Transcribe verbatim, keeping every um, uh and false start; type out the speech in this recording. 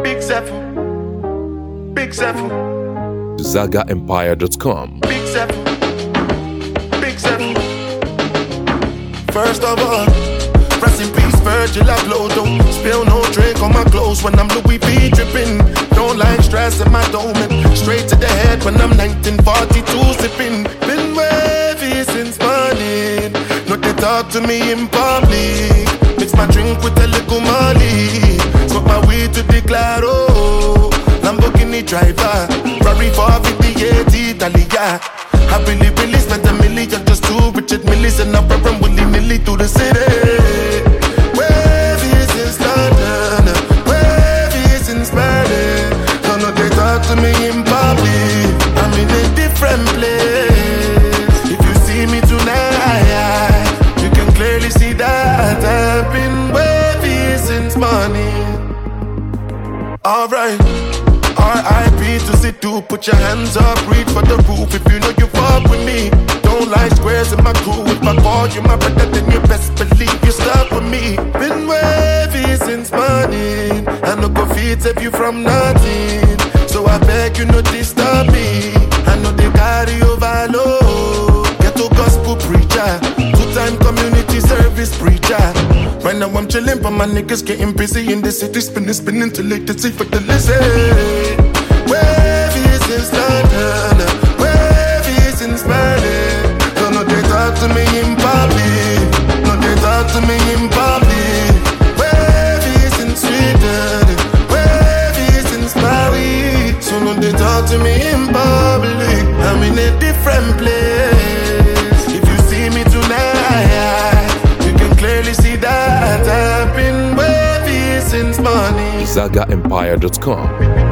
Big Zephyr, Big Zephyr, Zaga Empire dot com. Big Zephyr, Big Zephyr. First of all, rest in peace, Virgil Abloh. Don't spill no drink on my clothes when I'm Louis V dripping. Don't like stress in my dome. Straight to the head when I'm nineteen forty-two sipping. Been wavy since morning. No, they talk to me in public. Mix my drink with a little Molly. Smoke my weed to the claro. Lamborghini driver, Ferrari four fifty-eight Italia. I really, really spent a million just to Richard Millis and I'm run willy-nilly through the city. Wavy since London, wavy since Berlin. Don't know they talk to me in public. I'm in a different place. If you see me tonight, you can clearly see that I've been wavy since morning. Alright, R I P to sit to put your hands up, reach for the roof if you know you fuck with me. Don't like squares in my crew. If I call you my brother, then you best believe you stuck with me. Been wavy since morning. I no go feed save you from nothing. So I beg you no disturb me. I know they carry overload. Ghetto gospel preacher, two-time community service preacher. Right now I'm chillin', but my niggas getting busy in the city, spinning, spinning till late to see for the lizard. Wavy since London, wavy since Berlin. Don't know they talk to me in public. No, they talk to me in public. Wavy since Sweden, wavy since Paris. So no, they talk to me in public. I'm in a different place. If you see me tonight, you can clearly see that I've been wavy since morning. Zaga Empire dot com.